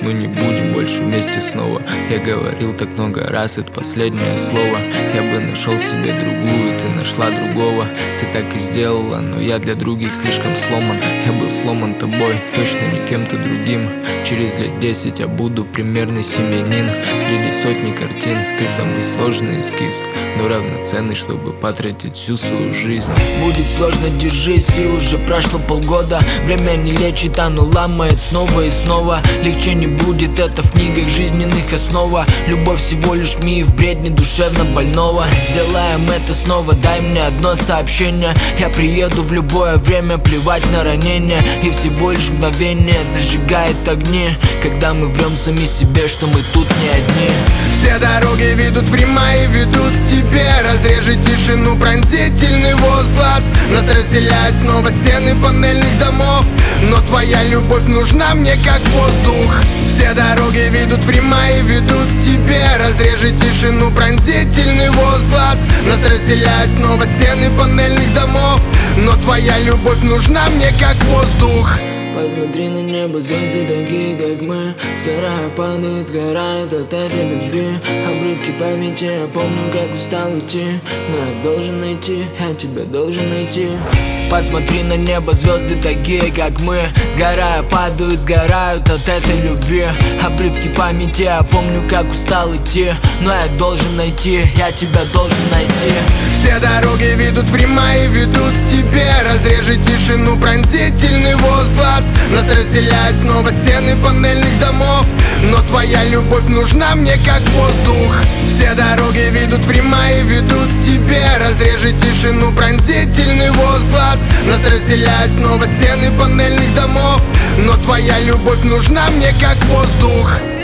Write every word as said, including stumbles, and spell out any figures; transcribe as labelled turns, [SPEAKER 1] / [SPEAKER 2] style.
[SPEAKER 1] мы не будем больше вместе снова. Я говорил так много раз, это последнее слово. Я бы нашел себе другую, ты нашла другого. Ты так и сделала, но я для других слишком сломан. Я был сломан тобой, точно не кем-то другим. Через лет десять я буду примерный семьянин. Среди сотни картин ты самый сложный эскиз, но равноценный, чтобы потратить всю свою жизнь.
[SPEAKER 2] Будет сложно, держись, и уже прошло полгода. Время не лечит, оно ломает снова и снова. Легче не будет, это в книгах жизненных основа. Любовь всего лишь миф, бредни душевно больного. Сделаем это снова, дай мне одно сообщение. Я приеду в любое время, плевать на ранения. И всего лишь мгновение зажигает огни, когда мы врем сами себе, что мы тут не одни.
[SPEAKER 3] Все дороги ведут в Рим и ведут к тебе. Разрежи тишину, пронзительный возглас. Нас разделяют снова стены панельных домов, но твоя любовь нужна мне как воздух. Все дороги ведут в Рим и ведут к тебе. Разрежи тишину, пронзительный возглас. Нас разделяют снова стены панельных домов, но твоя любовь нужна мне как воздух.
[SPEAKER 2] Посмотри на небо, звезды такие, как мы. Сгорают, падают, сгорают от этой любви. Обрывки памяти, я помню, как устал идти. Но я должен найти, я тебя должен найти. Посмотри на небо, звезды такие, как мы. Сгорают, падают, сгорают от этой любви. Обрывки памяти, я помню, как устал идти. Но я должен найти, я тебя должен найти.
[SPEAKER 3] Все дороги ведут в Рим и ведут к тебе. Разрежи тишину, пронзительный возглас. Нас разделяют снова стены панельных домов, но твоя любовь нужна мне как воздух. Все дороги ведут в Рим и ведут к тебе. Разрежи тишину, пронзительный возглас. Нас разделяют снова стены панельных домов, но твоя любовь нужна мне как воздух.